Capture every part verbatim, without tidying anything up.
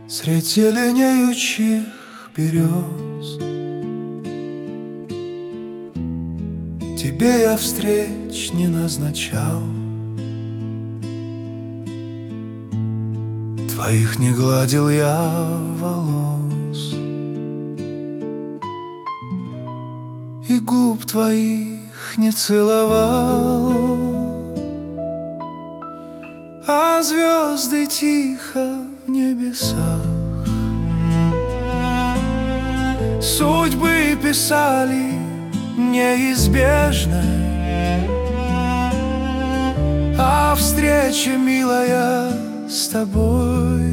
Средь зеленеющих берез тебе я встреч не назначал, твоих не гладил я волос, и губ твоих не целовал, а звезды тихо в небесах судьбы писали неизбежно, а встреча, милая, с тобой.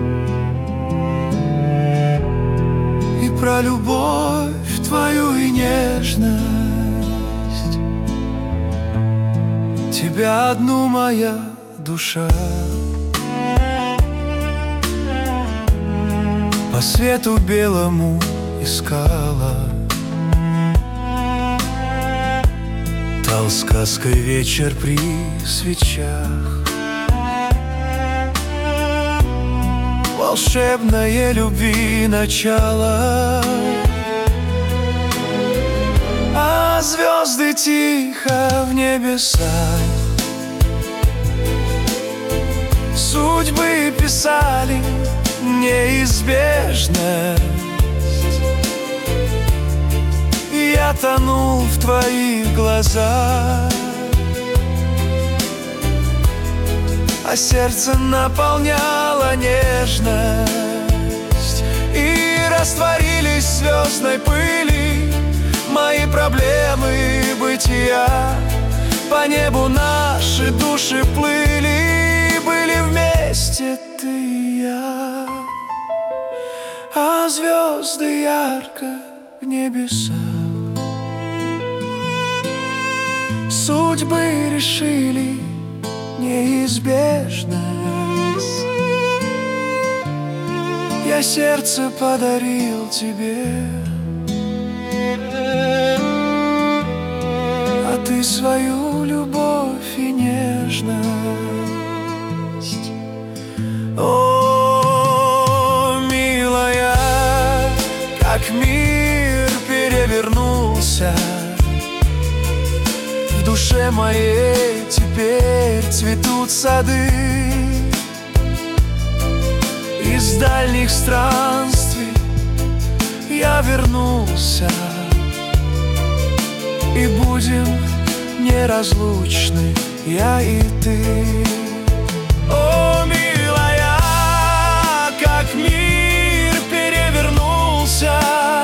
И про любовь твою и нежность, тебя одну моя душа по свету белому искала. Тал сказкой вечер при свечах, волшебное любви начало, а звезды тихо в небесах судьбы писали неизбежность. Я тонул в твоих глазах, а сердце наполняло нежность, и растворились в звездной пыли мои проблемы бытия. По небу наши души плыли, были вместе ты и я, а звезды ярко в небесах судьбы решили неизбежность. Я сердце подарил тебе, а ты свою любовь и нежность. О, милая, как мир перевернулся, в душе моей теперь цветут сады. Из дальних странствий я вернулся, и будем неразлучны, я и ты. О, милая, как мир перевернулся,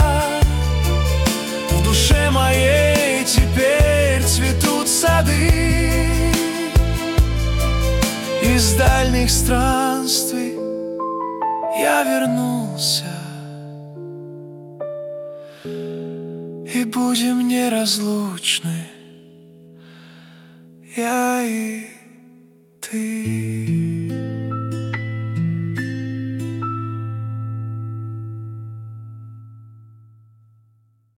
в душе моей теперь цветут сады. Из дальних странствий я вернулся, и будем неразлучны, я и ты.